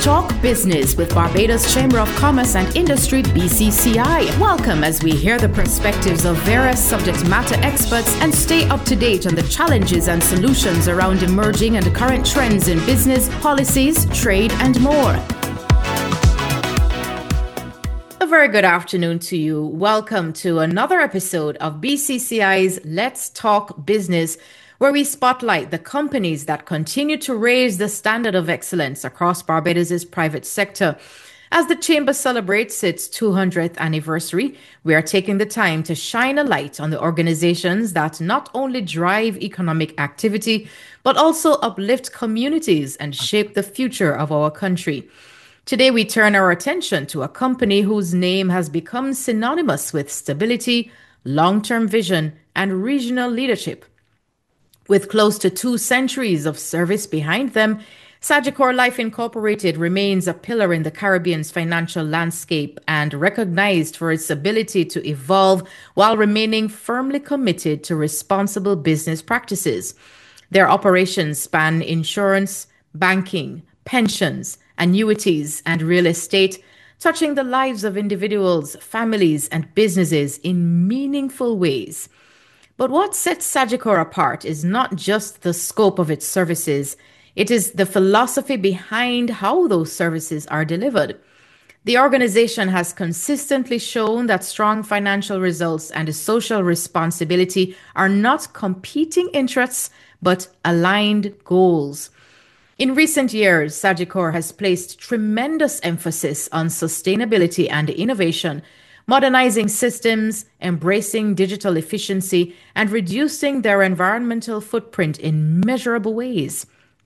Let's talk business with Barbados Chamber of Commerce and Industry BCCI. Welcome as we hear the perspectives of various subject matter experts and stay up to date on the challenges and solutions around emerging and current trends in business, policies, trade, and more. A very good afternoon to you. Welcome to another episode of BCCI's Let's Talk Business, where we spotlight the companies that continue to raise the standard of excellence across Barbados' private sector. As the Chamber celebrates its 200th anniversary, we are taking the time to shine a light on the organizations that not only drive economic activity, but also uplift communities and shape the future of our country. Today, we turn our attention to a company whose name has become synonymous with stability, long-term vision, and regional leadership. With close to 2 centuries of service behind them, Sagicor Life Incorporated remains a pillar in the Caribbean's financial landscape and recognized for its ability to evolve while remaining firmly committed to responsible business practices. Their operations span insurance, banking, pensions, annuities, and real estate, touching the lives of individuals, families, and businesses in meaningful ways. But what sets Sagicor apart is not just the scope of its services, it is the philosophy behind how those services are delivered. The organization has consistently shown that strong financial results and social responsibility are not competing interests, but aligned goals. In recent years, Sagicor has placed tremendous emphasis on sustainability and innovation, modernizing systems, embracing digital efficiency, and reducing their environmental footprint in measurable ways.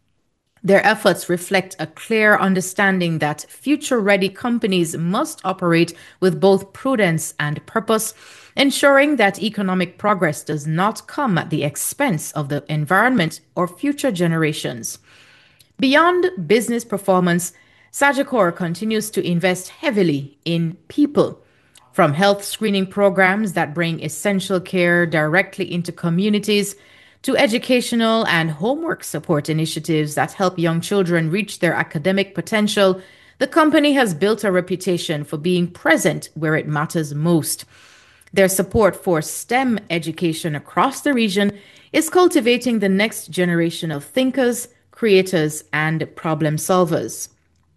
Their efforts reflect a clear understanding that future-ready companies must operate with both prudence and purpose, ensuring that economic progress does not come at the expense of the environment or future generations. Beyond business performance, Sagicor continues to invest heavily in people. From health screening programs that bring essential care directly into communities, to educational and homework support initiatives that help young children reach their academic potential, the company has built a reputation for being present where it matters most. Their support for STEM education across the region is cultivating the next generation of thinkers, creators, and problem solvers.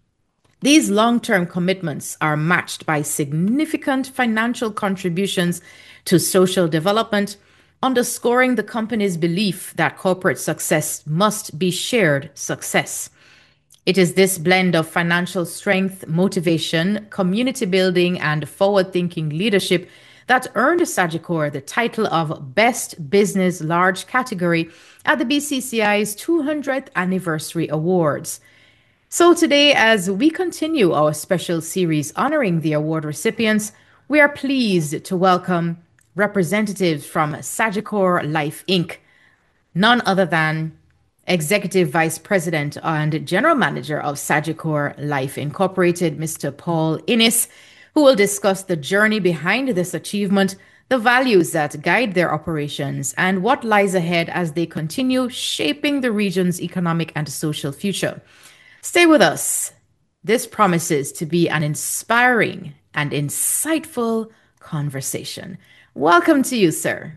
These long-term commitments are matched by significant financial contributions to social development, underscoring the company's belief that corporate success must be shared success. It is this blend of financial strength, motivation, community building, and forward-thinking leadership that earned Sagicor the title of Best Business Large Category at the BCCI's 200th Anniversary Awards. So today, as we continue our special series honoring the award recipients, we are pleased to welcome representatives from Sagicor Life Inc., none other than Executive Vice President and General Manager of Sagicor Life Incorporated, Mr. Paul Innis, who will discuss the journey behind this achievement, the values that guide their operations, and what lies ahead as they continue shaping the region's economic and social future. Stay with us. This promises to be an inspiring and insightful conversation. Welcome to you, sir.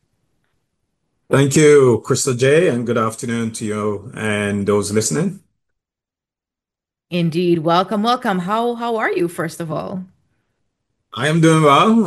Thank you, Crystal J, and good afternoon to you and those listening. Indeed, welcome, welcome. How are you, first of all? I am doing well.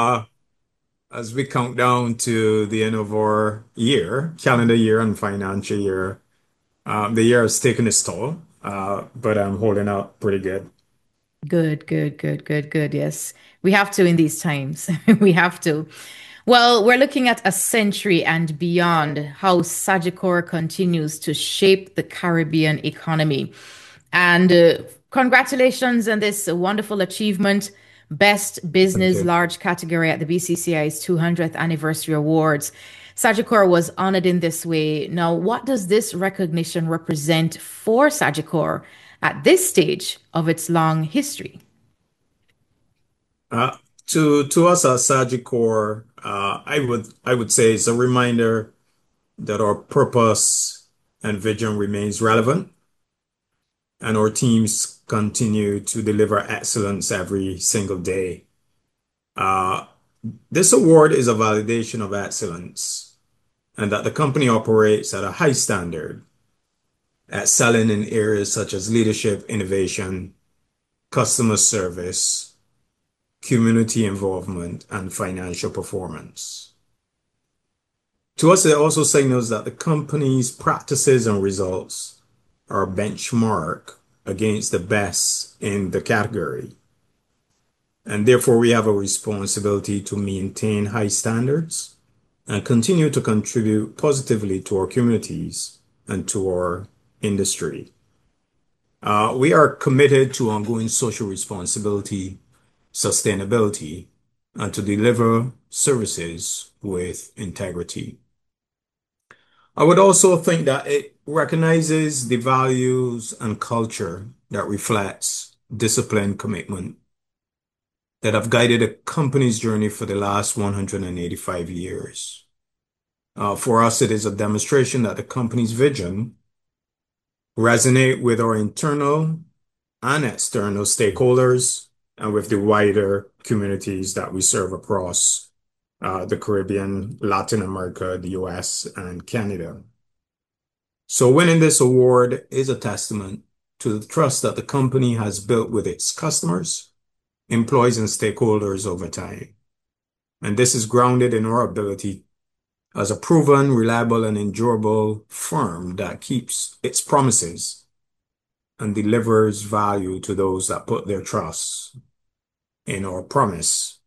As we count down to the end of our year, calendar year and financial year, the year has taken its toll, but I'm holding out pretty good. Good, good, good, good, good. Yes, we have to in these times. We have to. Well, we're looking at a century and beyond how Sagicor continues to shape the Caribbean economy. And congratulations on this wonderful achievement. Best Thank Business you. Large Category at the BCCI's 200th Anniversary Awards. Sagicor was honored in this way. Now, what does this recognition represent for Sagicor at this stage of its long history? Uh, to us at Sagicor, I would say it's a reminder that our purpose and vision remains relevant. and our teams continue to deliver excellence every single day. Uh, this award is a validation of excellence and that the company operates at a high standard, excelling in areas such as leadership, innovation, customer service, community involvement, and financial performance. To us, it also signals that the company's practices and results are benchmark against the best in the category. And therefore, we have a responsibility to maintain high standards and continue to contribute positively to our communities and to our industry. We are committed to ongoing social responsibility, sustainability, and to deliver services with integrity. I would also think that it recognizes the values and culture that reflects discipline, commitment that have guided the company's journey for the last 185 years. For us, it is a demonstration that the company's vision resonate with our internal and external stakeholders and with the wider communities that we serve across the Caribbean, Latin America, the US, and Canada. So winning this award is a testament to the trust that the company has built with its customers, employees, and stakeholders over time. And this is grounded in our ability as a proven, reliable, and endurable firm that keeps its promises and delivers value to those that put their trust in our promise.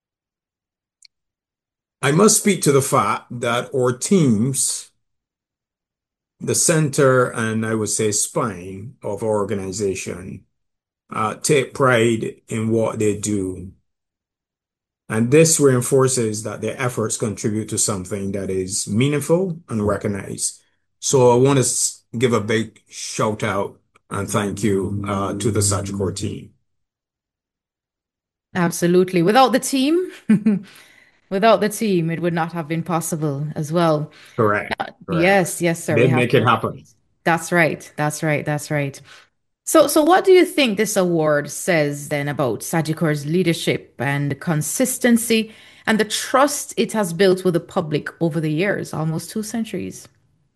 I must speak to the fact that our teams, the center and I would say spine of our organization, take pride in what they do. And this reinforces that their efforts contribute to something that is meaningful and recognized. So I want to give a big shout out and thank you to the Sagicor team. Absolutely. Without the team, without the team, it would not have been possible as well. Correct. Correct. Yes, yes, sir. We They have make it to. happen. That's right. That's right. That's right. So what do you think this award says then about Sagicor's leadership and consistency and the trust it has built with the public over the years, almost 2 centuries?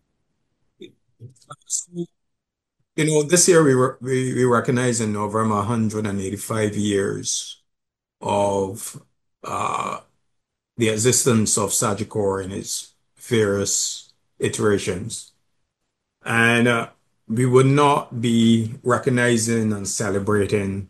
This year we recognize in November 185 years of uh, the existence of Sagicor in its various iterations. And we would not be recognizing and celebrating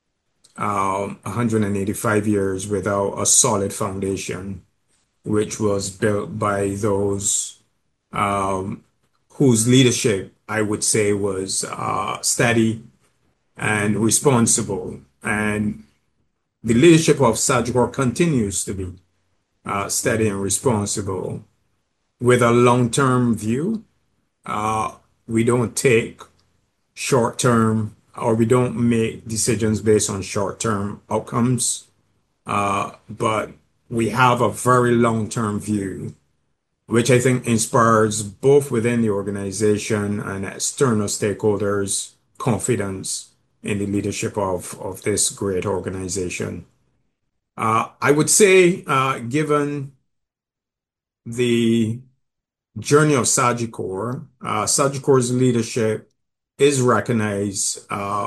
185 years without a solid foundation, which was built by those um, whose leadership I would say was steady and responsible. And the leadership of Sagicor continues to be steady and responsible with a long-term view. Uh, we don't take short-term or we don't make decisions based on short-term outcomes, but we have a very long-term view, which I think inspires both within the organization and external stakeholders confidence in the leadership of this great organization. I would say, given the journey of Sagicor, Sagicor's leadership is recognized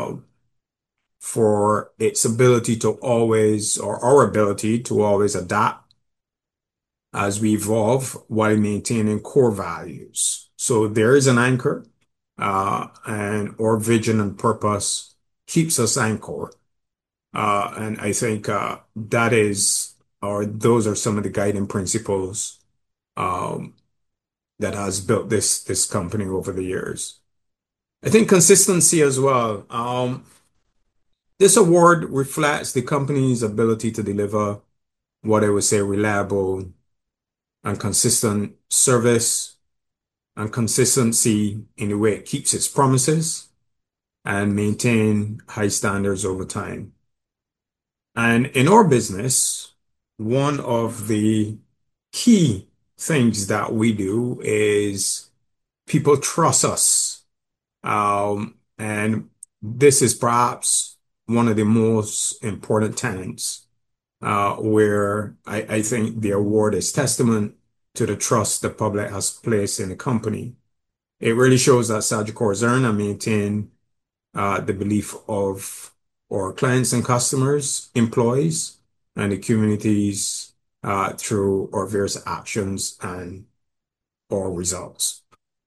for its ability to always, or our ability to always adapt as we evolve while maintaining core values. So there is an anchor, and our vision and purpose keeps us anchored. And I think that is, or those are some of the guiding principles um, that has built this company over the years. I think consistency as well. This award reflects the company's ability to deliver what I would say reliable and consistent service and consistency in the way it keeps its promises and maintain high standards over time. And in our business, one of the key things that we do is people trust us. And this is perhaps one of the most important tenets where I think the award is testament to the trust the public has placed in the company. It really shows that Sagicor earn and maintain the belief of our clients and customers, employees, and the communities through our various actions and our results.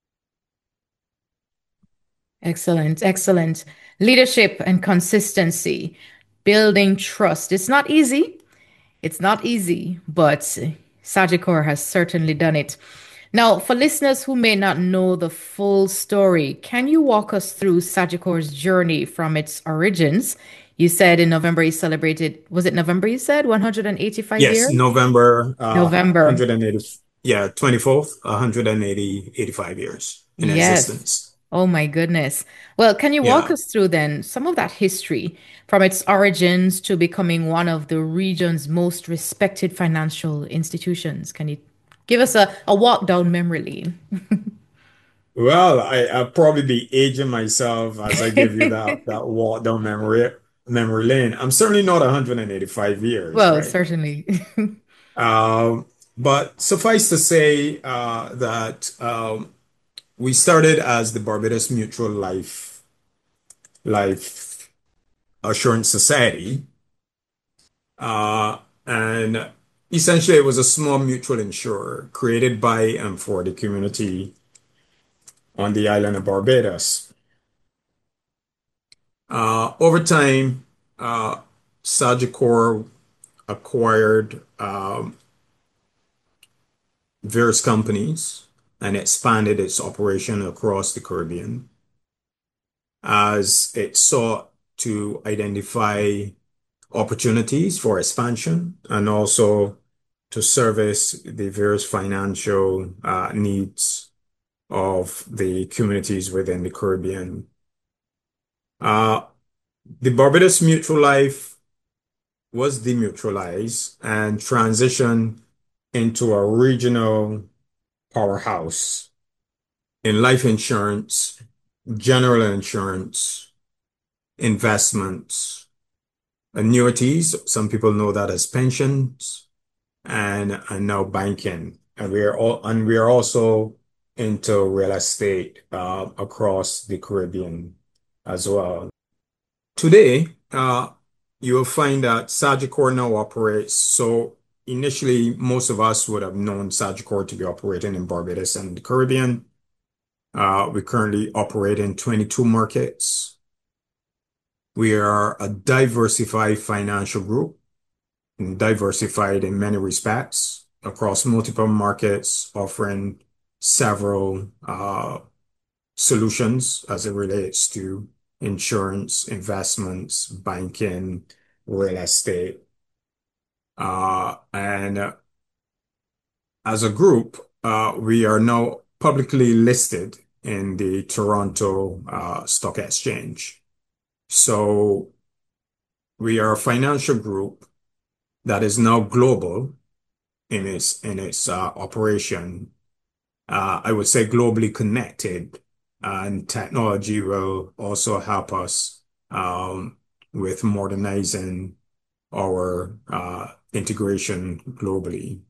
Excellent, excellent. Leadership and consistency, building trust. It's not easy. It's not easy, but Sagicor has certainly done it. Now, for listeners who may not know the full story, can you walk us through Sagicor's journey from its origins? You said in November you celebrated, was it November you said 185 Yes, years? November November. 180, yeah, 24th, 85 years in Yes. existence. Oh my goodness. Well, can you walk Yeah. us through then some of that history from its origins to becoming one of the region's most respected financial institutions? Can you give us a walk down memory lane? Well, I'll probably be aging myself as I give you that walk down memory lane. I'm certainly not 185 years, Well, right? certainly. Um, but suffice to say that we started as the Barbados Mutual Life Assurance Society, and essentially it was a small mutual insurer created by and for the community on the island of Barbados. Over time, uh, Sagicor acquired various companies and expanded its operation across the Caribbean as it sought to identify opportunities for expansion and also to service the various financial needs of the communities within the Caribbean. Uh, the Barbados Mutual Life was demutualized and transitioned into a regional powerhouse in life insurance, general insurance, investments, annuities. Some people know that as pensions, and now banking. And we are also into real estate across the Caribbean as well. Today, you will find that Sagicor now operates. So initially, most of us would have known Sagicor to be operating in Barbados and the Caribbean. We currently operate in 22 markets. We are a diversified financial group, and diversified in many respects across multiple markets, offering several solutions as it relates to insurance, investments, banking, real estate. And as a group, we are now publicly listed in the Toronto Stock Exchange. So we are a financial group that is now global in its operation. I would say globally connected, and technology will also help us with modernizing our integration globally.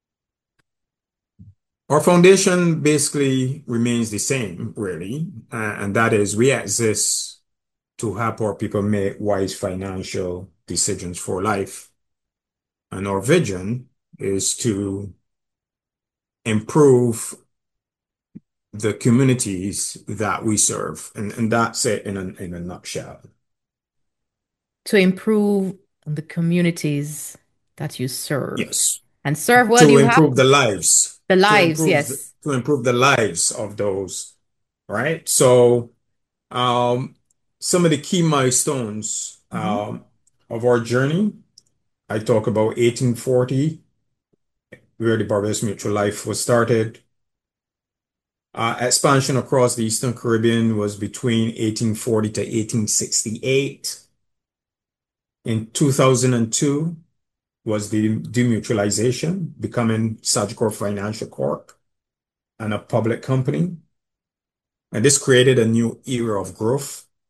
Our foundation basically remains the same, really, and that is we exist to help our people make wise financial decisions for life. And our vision is to improve the communities that we serve. And that's it in a nutshell. To improve the communities that you serve. Yes. And serve well, To you have improve the lives, the lives, yes. to improve the lives of those, right? So um some of the key milestones Mhm. of our journey, I talk about 1840, where the Barbados Mutual Life was started. Expansion across the Eastern Caribbean was between 1840 to 1868. In 2002 was the demutualization, becoming Sagicor Financial Corp and a public company. And this created a new era of growth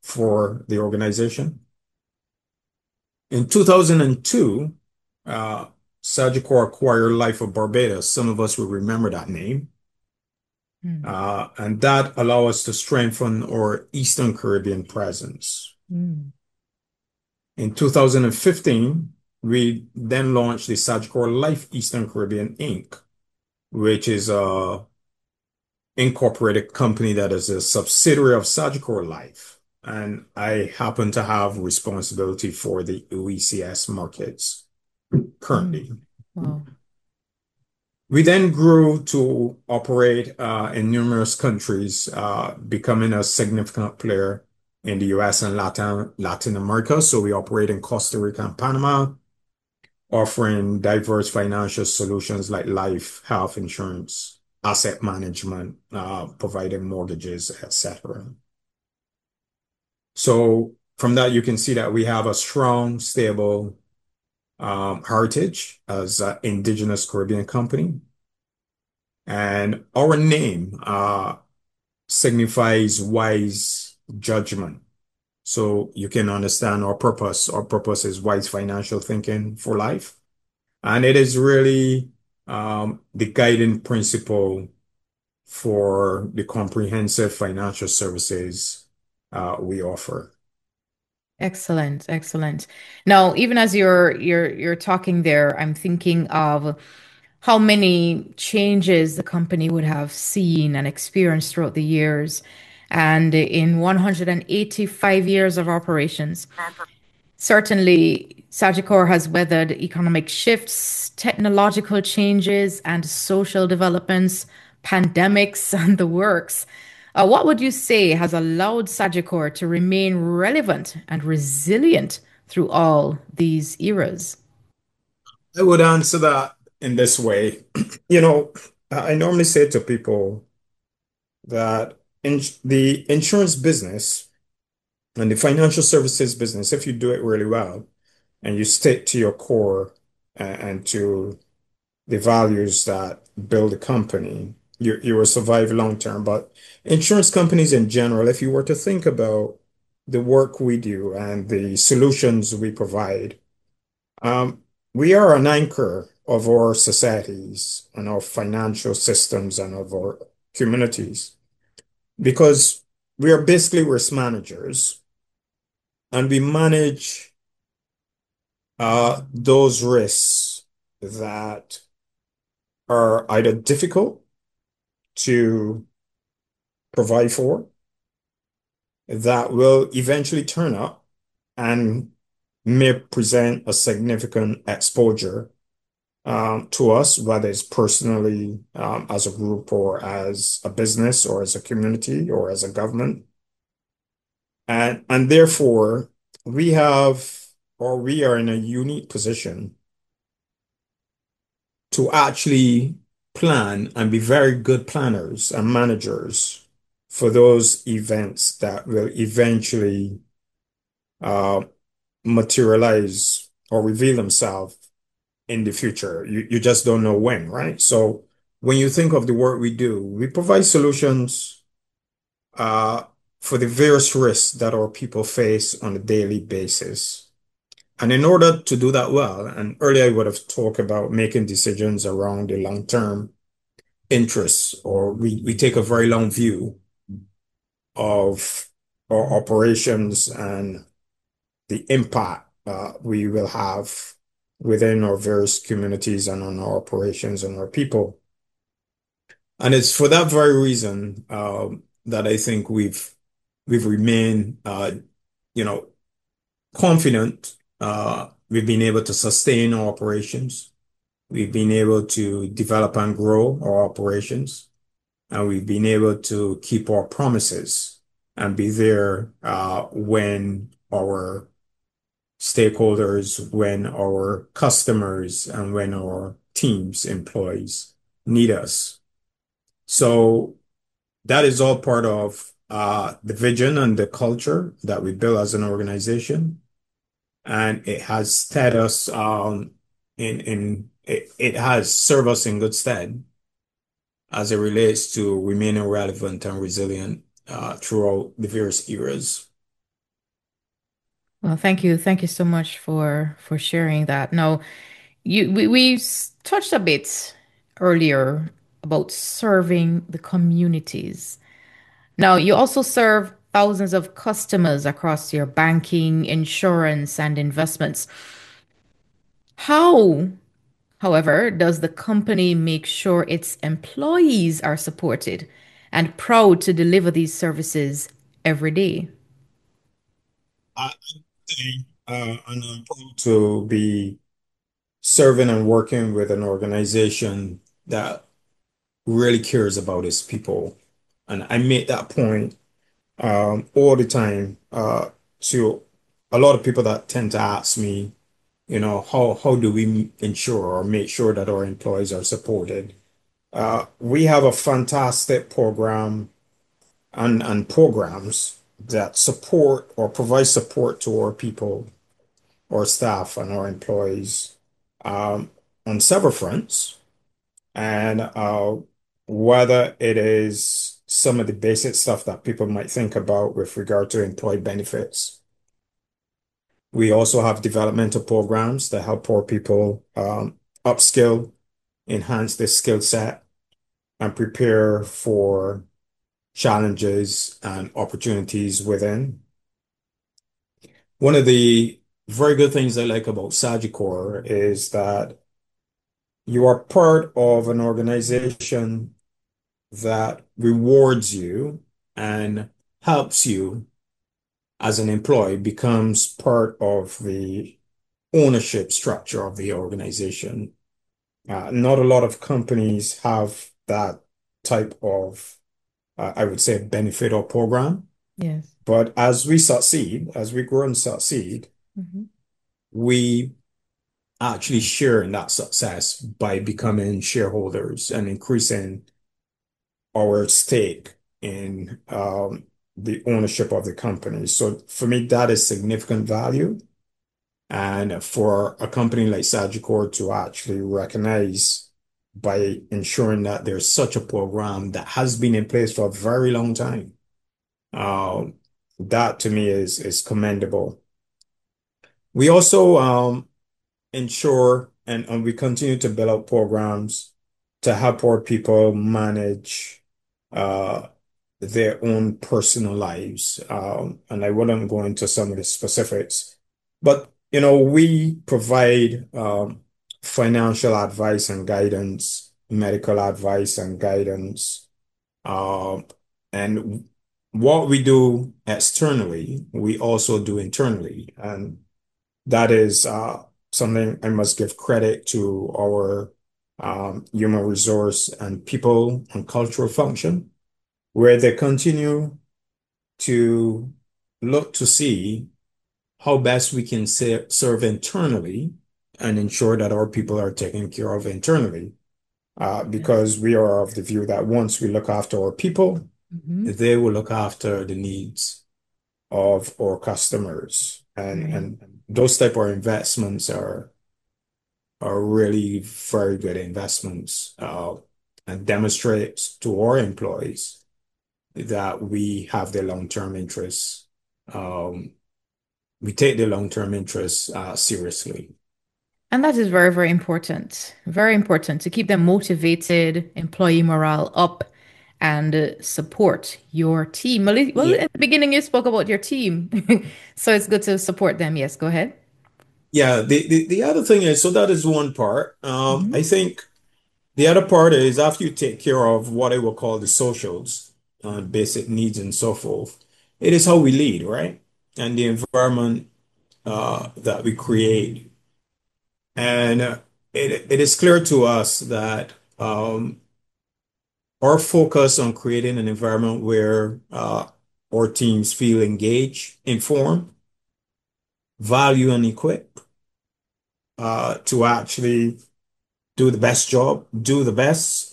for the organization. In 2002, uh, Sagicor acquired Life of Barbados. Some of us will remember that name. Mm, And that allowed us to strengthen our Eastern Caribbean presence. mm, In 2015, we then launched the Sagicor Life Eastern Caribbean Inc., which is a incorporated company that is a subsidiary of Sagicor Life. And I happen to have responsibility for the OECS markets mm. currently. Wow. We then grew to operate in numerous countries, becoming a significant player in the US and Latin America. So we operate in Costa Rica and Panama, offering diverse financial solutions like life, health insurance, asset management, providing mortgages, etc. So from that, you can see that we have a strong, stable heritage as an indigenous Caribbean company. And our name signifies wise judgment. So you can understand our purpose. Our purpose is wise financial thinking for life. And it is really the guiding principle for the comprehensive financial services we offer. Excellent, excellent. Now, even as you're talking there, I'm thinking of how many changes the company would have seen and experienced throughout the years. And in 185 years of operations, certainly Sagicor has weathered economic shifts, technological changes, and social developments, pandemics, and the works. What would you say has allowed Sagicor to remain relevant and resilient through all these eras? I would answer that in this way. You know, I normally say to people that in the insurance business and the financial services business, if you do it really well and you stick to your core and to the values that build a company, you will survive long term. But insurance companies in general, if you were to think about the work we do and the solutions we provide, um, we are an anchor of our societies and our financial systems and of our communities because we are basically risk managers and we manage those risks that are either difficult to provide for, that will eventually turn up and may present a significant exposure to us, whether it's personally, as a group, or as a business, or as a community, or as a government. And therefore, we have, or we are in a unique position to actually plan and be very good planners and managers for those events that will eventually uh, materialize or reveal themselves in the future. You just don't know when, right? So when you think of the work we do, we provide solutions uh, for the various risks that our people face on a daily basis. And in order to do that well, and earlier I would have talked about making decisions around the long-term interests, or we take a very long view of our operations and the impact we will have within our various communities and on our operations and our people. And it's for that very reason that I think we've remained you know confident. We've been able to sustain our operations. We've been able to develop and grow our operations, and we've been able to keep our promises and be there when our stakeholders, when our customers, and when our teams, employees need us. So that is all part of the vision and the culture that we build as an organization. And it has stead us it has served us in good stead as it relates to remaining relevant and resilient throughout the various eras. Well, thank you so much for sharing that. Now, we touched a bit earlier about serving the communities. Now, you also serve thousands of customers across your banking, insurance, and investments. How, however, does the company make sure its employees are supported and proud to deliver these services every day? I think, and I'm proud to be serving and working with an organization that really cares about its people. And I make that point all the time to a lot of people that tend to ask me, how do we ensure or make sure that our employees are supported? We have a fantastic program and programs that support or provide support to our people, our staff, and our employees um, on several fronts. And whether it is some of the basic stuff that people might think about with regard to employee benefits. We also have developmental programs that help poor people upskill, enhance their skill set, and prepare for challenges and opportunities within. One of the very good things I like about Sagicor is that you are part of an organization that rewards you and helps you as an employee, becomes part of the ownership structure of the organization. Not a lot of companies have that type of, I would say, benefit or program. Yes. But as we succeed, as we grow and succeed, Mhm. we actually share in that success by becoming shareholders and increasing our stake in the ownership of the company. So for me, that is significant value. And for a company like Sagicor to actually recognize by ensuring that there's such a program that has been in place for a very long time, uh, that to me is commendable. We also ensure and we continue to build out programs to help our people manage uh, their own personal lives. And I wouldn't go into some of the specifics, but we provide financial advice and guidance, medical advice and guidance. Um, and what we do externally, we also do internally. And that is something I must give credit to our human resource and people and cultural function, where they continue to look to see how best we can serve internally and ensure that our people are taken care of internally. Yes. Because we are of the view that once we look after our people, Mhm. they will look after the needs of our customers. And Right. and those type of investments are really very good investments and demonstrates to our employees that we have their long-term interests. Um, we take their long-term interests seriously. And that is very important to keep them motivated, employee morale up, and support your team. Well, Yeah, at the beginning, you spoke about your team. So it's good to support them. Yes, go ahead. yeah. The other thing is, so that is one part. Hmm. I think the other part is after you take care of what I will call the socials, basic needs and so forth, it is how we lead, right? And the environment that we create. And it is clear to us that our focus on creating an environment where our teams feel engaged, informed, value, and equipped to actually do the best job, do the best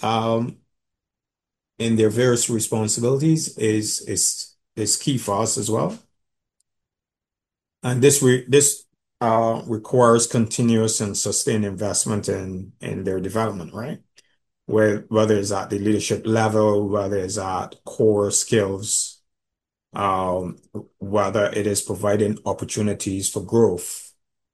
in their various responsibilities is key for us as well. And this requires continuous and sustained investment in their development, right? Whether it's at the leadership level, whether it's at core skills, um, whether it is providing opportunities for growth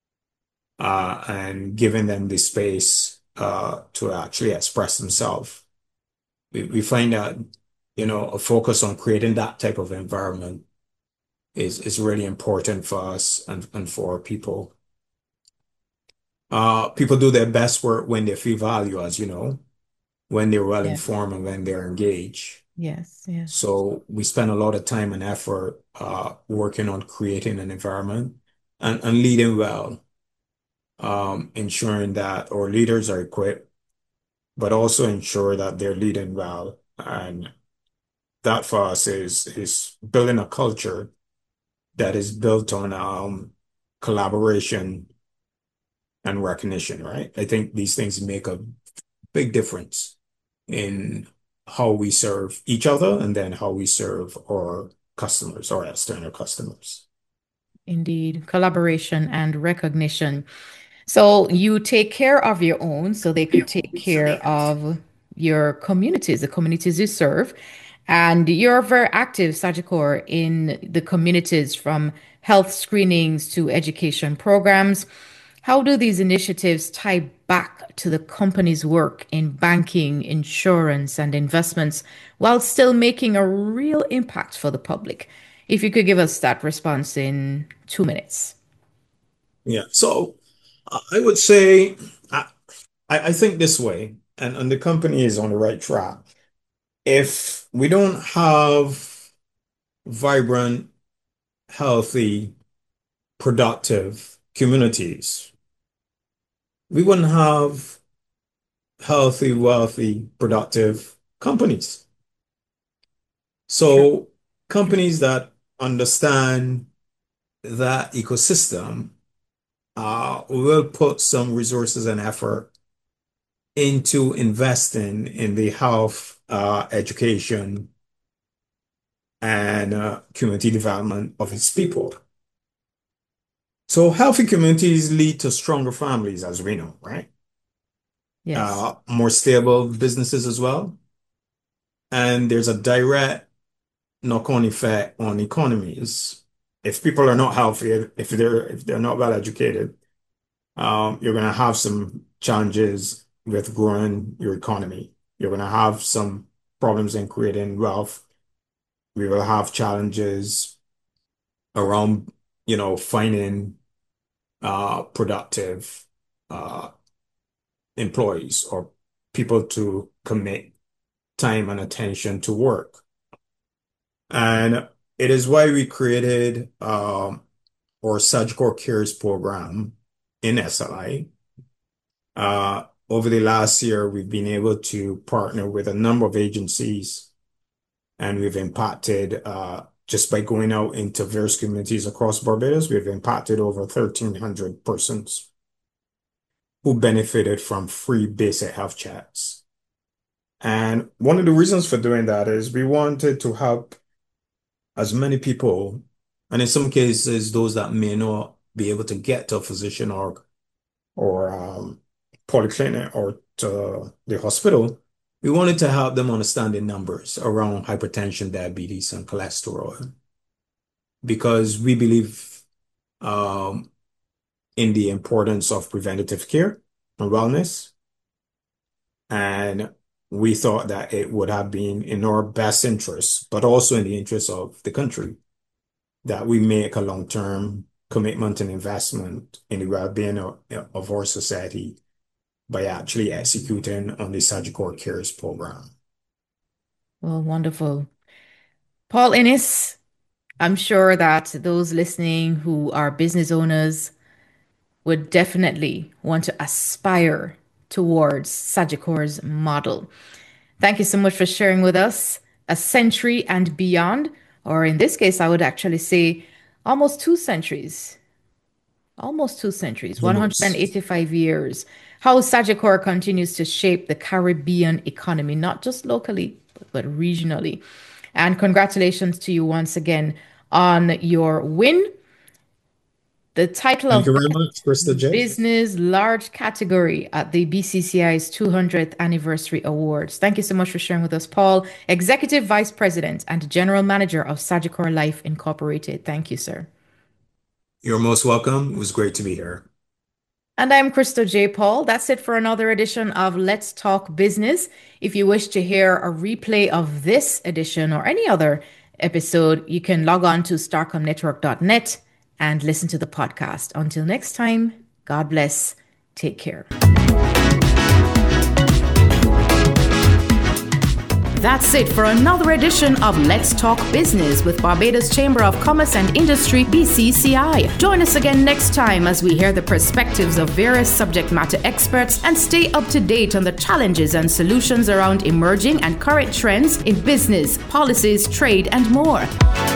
and giving them the space to actually express themselves. We find that, a focus on creating that type of environment is really important for us and for people. People do their best work when they feel value, as you know, when they're well Yes. informed and when they're engaged. Yes. Yes. So we spend a lot of time and effort working on creating an environment and leading well, ensuring that our leaders are equipped, but also ensure that they're leading well. And that for us is building a culture that is built on collaboration and recognition, right? I think these things make a big difference in how we serve each other and then how we serve our customers, our external customers. Indeed. Collaboration and recognition. So you take care of your own so they could take care of your communities, the communities you serve. And you're very active, Sagicor, in the communities from health screenings to education programs. How do these initiatives tie back to the company's work in banking, insurance, and investments while still making a real impact for the public? If you could give us that response in 2 minutes. Yeah. So I would say I think this way, and the company is on the right track. If we don't have vibrant, healthy, productive communities, we wouldn't have healthy, wealthy, productive companies. True. So companies that understand that ecosystem will put some resources and effort into investing in the health, education, and community development of its people. So healthy communities lead to stronger families, as we know, right? Yes. More stable businesses as well. And there's a direct knock-on effect on economies. If people are not healthy, if they're not well educated, you're going to have some challenges with growing your economy. You're going to have some problems in creating wealth. We will have challenges around, finding productive uh, employees or people to commit time and attention to work. And it is why we created our Sagicor Cares program in SLI. Over the last year, we've been able to partner with a number of agencies, and we've impacted, just by going out into various communities across Barbados, we've impacted over 1,300 persons who benefited from free basic health checks. And one of the reasons for doing that is we wanted to help as many people, and in some cases, those that may not be able to get to a physician or polyclinic or to the hospital, we wanted to help them understand the numbers around hypertension, diabetes, and cholesterol because we believe um, in the importance of preventative care and wellness. And we thought that it would have been in our best interest, but also in the interest of the country, that we make a long-term commitment and investment in the well-being of our society by actually executing on the Sagicor Cares program. Well, wonderful. Paul Innes, I'm sure that those listening who are business owners would definitely want to aspire towards Sagicor's model. Thank you so much for sharing with us a century and beyond, or in this case, I would actually say almost 2 centuries, Almost. 185 years. How Sagicor continues to shape the Caribbean economy, not just locally, but regionally. And congratulations to you once again on your win. the title Thank of you very much, Krista J. Business Large Category at the BCCI's 200th Anniversary Awards. Thank you so much for sharing with us, Paul, Executive Vice President and General Manager of Sagicor Life Incorporated. Thank you, sir. You're most welcome. It was great to be here. And I'm Krista J. Paul. That's it for another edition of Let's Talk Business. If you wish to hear a replay of this edition or any other episode, you can log on to starcomnetwork.net and listen to the podcast. Until next time, God bless. Take care. That's it for another edition of Let's Talk Business with Barbados Chamber of Commerce and Industry, BCCI. Join us again next time as we hear the perspectives of various subject matter experts and stay up to date on the challenges and solutions around emerging and current trends in business, policies, trade, and more.